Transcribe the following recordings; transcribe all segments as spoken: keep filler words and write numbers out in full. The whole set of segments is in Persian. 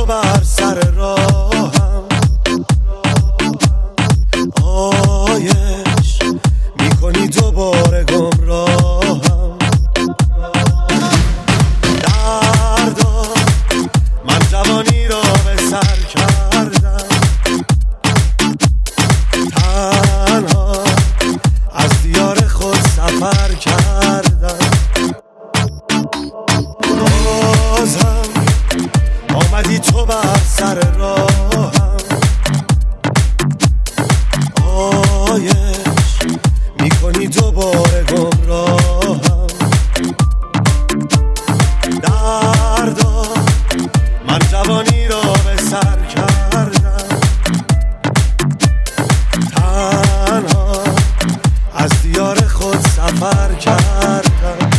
بر سر راهم آیش میکنی دوباره گمراهم. دردا من جوانی را به سر کردم، تنها از دیار خود سفر کردم. بازم آمدی تو بر سر راهم آیش میکنی دوباره گمراهم. دردا من جوانی را به سر کردم، تنها از دیار خود سفر کردم.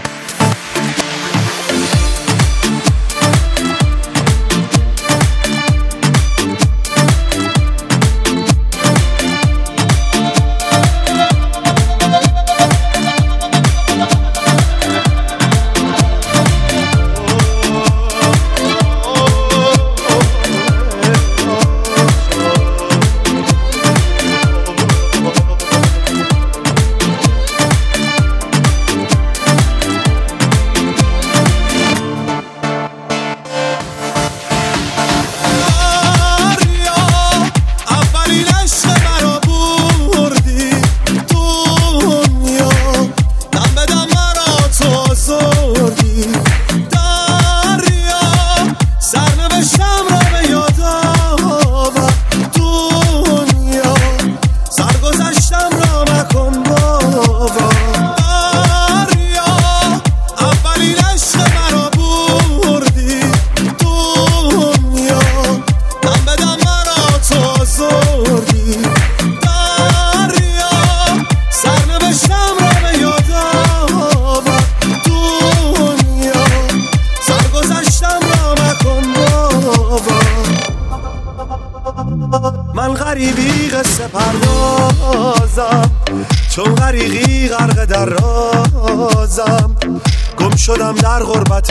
من غریبی قصه پردازم، چون غریقی غرق در رازم. گم شدم در غربت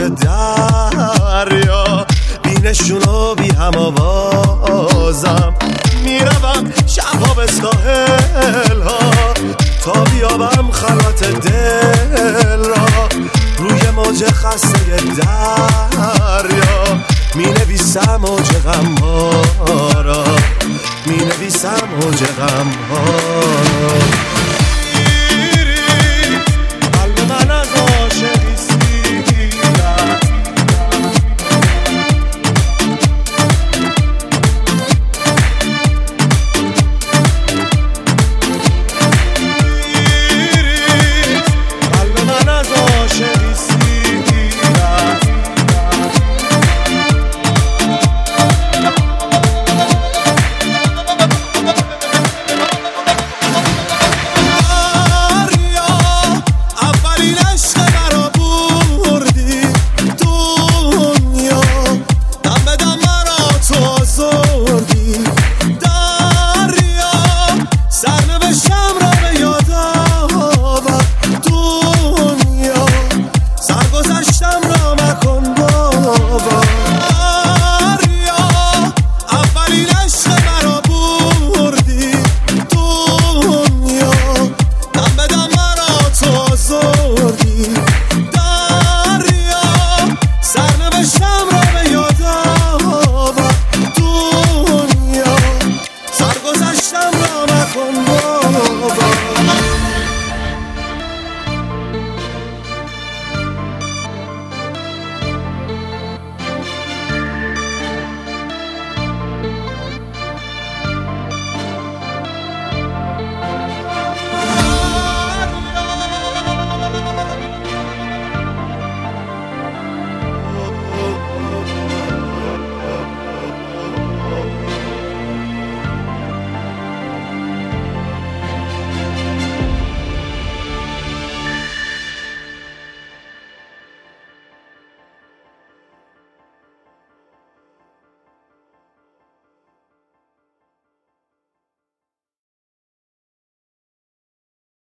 دریا، بی نشون و بی هم آوازم. میروم شبها به ساحل ها تا بیابم خلوت دل را. روی موج خسته دریا می نویسم موج غم ها را، می نویسم موج غم ها را. قلب من از عاشقی سیرد، قلب من از عاشقی سیرد. سرگذشتم را مکن بابا.